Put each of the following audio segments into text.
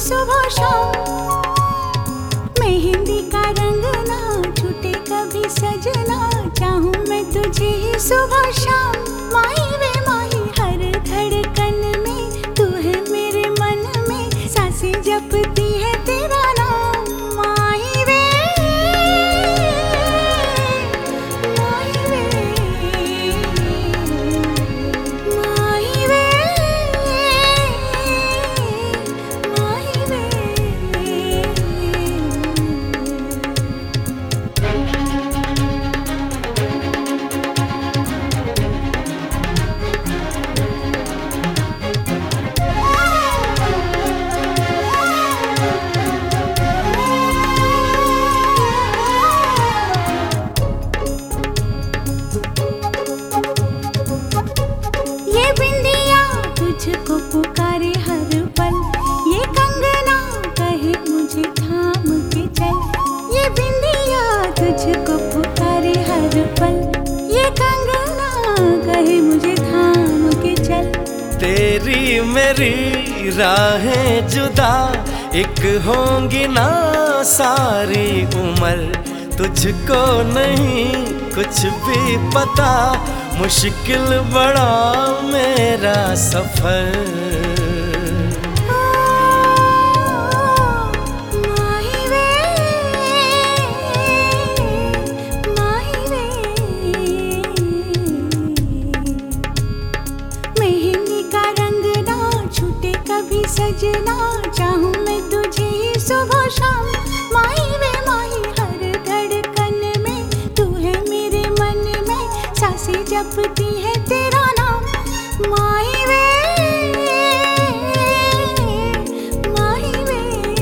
सुबह शाम। मेहंदी का रंग ना छूटे कभी सजना, चाहूं मैं तुझे ही सुबह शाम। माही वे माही हर धड़कन में तू है मेरे मन में, सांसें जपती है तेरा नाम। माही वे माही वे माही वे माही वे। ये बिंदिया तुझको पुकारे हर पल, ये कंगना कहे मुझे थाम के चल। ये बिंदिया तुझको पुकारे हर पल, ये कंगना कहे मुझे थाम के चल। तेरी मेरी राहें जुदा एक होंगी ना सारी उम्र, तुझको नहीं कुछ भी पता, मुश्किल बड़ा मेरा सफर। माही वे माही वे। मेहंदी का रंग ना छूटे कभी सजना, चाहूं मैं तुझे ही सुबह शाम। माही वे माही हर धड़कन में तू है मेरे मन में, सांसें जपती है तेरा नाम। माही वे माही वे।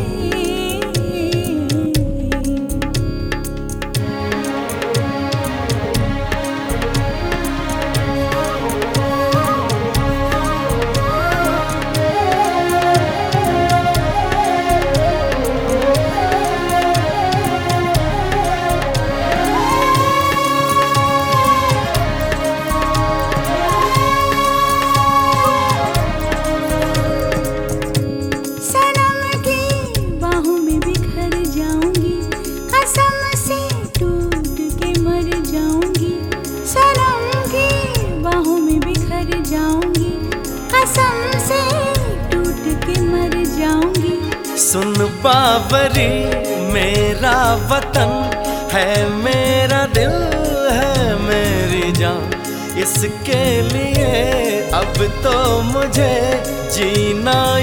सनम की बाहों में बिखर जाऊंगी, कसम से टूट के मर जाऊंगी। सनम की बाहों में बिखर जाऊंगी, कसम से टूट के मर जाऊंगी। सुन बावरी मेरा वतन है, मेरा दिल है मेरी जान, इसके लिए अब तो मुझे जीना